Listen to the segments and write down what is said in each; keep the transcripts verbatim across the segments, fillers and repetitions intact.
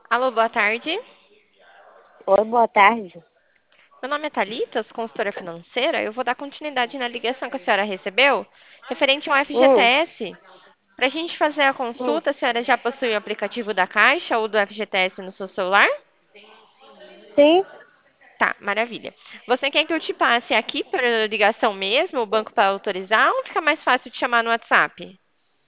Alô, boa tarde. Oi, boa tarde. Meu nome é Thalita, sou consultora financeira. Eu vou dar continuidade na ligação que a senhora recebeu, referente ao Hum, F G T S. Para a gente fazer a hum. consulta, a senhora já possui o aplicativo da Caixa ou do F G T S no seu celular? Sim, Tá, maravilha. Você quer que eu te passe aqui para ligação mesmo, o banco para autorizar, ou fica mais fácil de chamar no WhatsApp?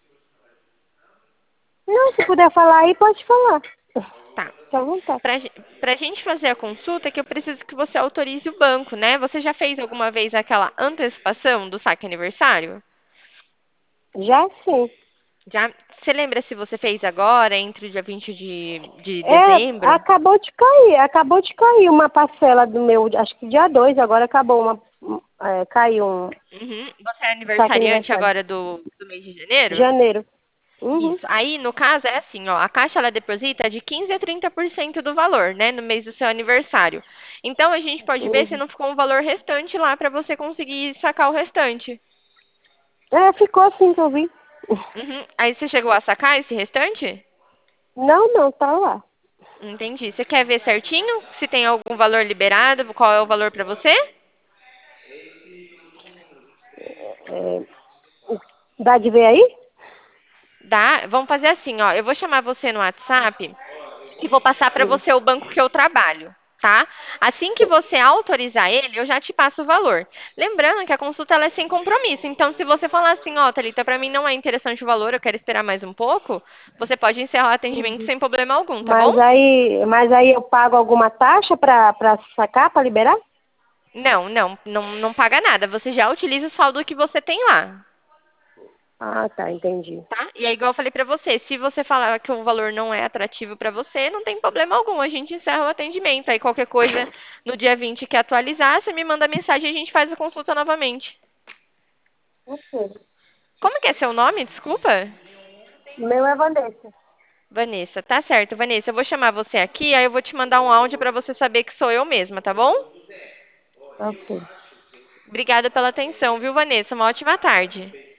não, se puder falar aí, pode falar. Tá. Fique à vontade. Para a gente fazer a consulta, é que eu preciso que você autorize o banco, né? Você já fez alguma vez aquela antecipação do saque aniversário? Já sim. Já, você lembra se você fez agora, entre o dia vinte de, de É, dezembro? acabou de cair, acabou de cair uma parcela do meu, acho que dia dois agora acabou uma, um, é, caiu um Uhum. Você é saque aniversariante aniversário. agora do, do mês de janeiro? Janeiro. Uhum, Isso. Aí, no caso, é assim, ó, a Caixa ela deposita de quinze a trinta por cento do valor, né, no mês do seu aniversário. Então, a gente pode ver se uhum. não ficou um valor restante lá para você conseguir sacar o restante. É, ficou assim que eu vi. Uhum. Aí, você chegou a sacar esse restante? Não, não, tá lá. Entendi. Você quer ver certinho se tem algum valor liberado, qual é o valor para você? É, o- dá de ver aí? Dá? Vamos fazer assim, ó. Eu vou chamar você no WhatsApp e vou passar para Hum. você o banco que eu trabalho, tá? Assim que você autorizar ele, eu já te passo o valor. Lembrando que a consulta ela é sem compromisso. Então, se você falar assim, ó, Thalita, para mim não é interessante o valor, eu quero esperar mais um pouco, você pode encerrar o atendimento Uhum. sem problema algum, tá bom? Mas aí, mas aí eu pago alguma taxa pra, pra sacar, pra liberar? Não, não, não, não paga nada. Você já utiliza o saldo que você tem lá. Ah, tá, entendi. Tá? E é igual eu falei pra você, se você falar que o valor não é atrativo pra você, não tem problema algum, a gente encerra o atendimento. Aí qualquer coisa no dia vinte que atualizar, você me manda mensagem e a gente faz a consulta novamente. Ok. Como que é seu nome? Desculpa. O meu é Vanessa. Vanessa, tá certo, Vanessa. Eu vou chamar você aqui, aí eu vou te mandar um áudio pra você saber que sou eu mesma, tá bom? Ok. Obrigada pela atenção, viu, Vanessa? Uma ótima tarde.